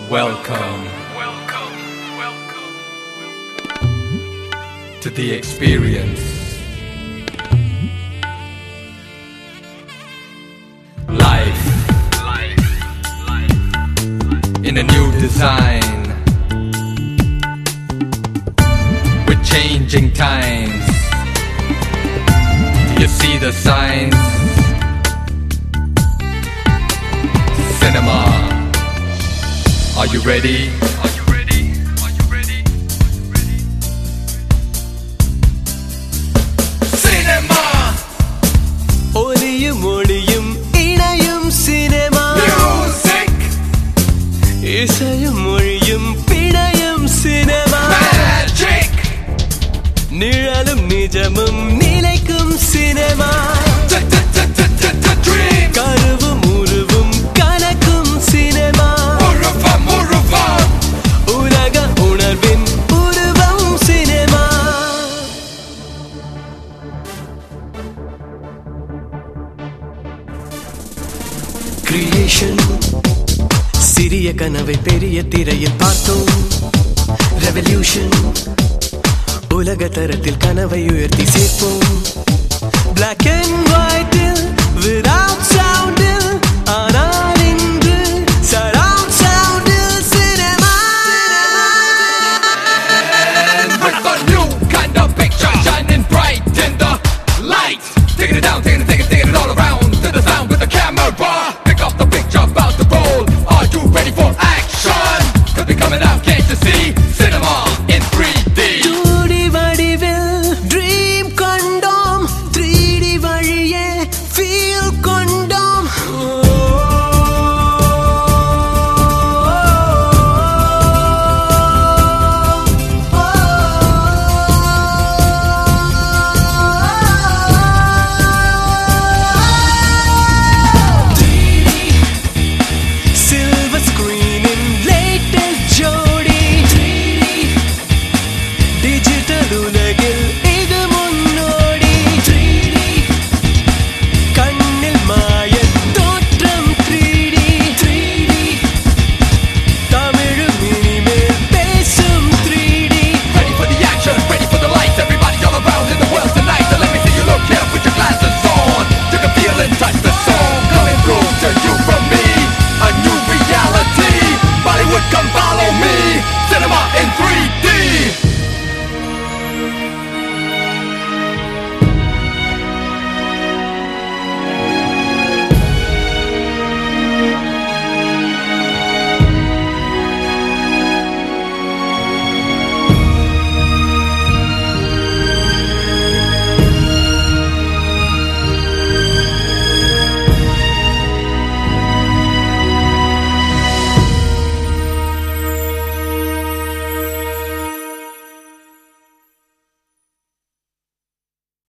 Welcome to the experience. Life in a new design. With changing times. Do you see the signs? Cinema. Are you ready? Are you ready? Are you ready? Are you ready? Cinema. Oliyum oliyum inayum cinema. Music. Isayum oliyum pinayum cinema. Magic. Niralum nijamum nilaikum cinema. Dream. Karuvum uruvum kanakum cinema. Uruvam. Ulaga unarvin uruvam cinema. Creation சிறிய கனவை பெரிய திரையில் பார்த்தோம். Revolution உலக தரத்தில் கனவை உயர்த்தி சேர்ப்போம். Black and white without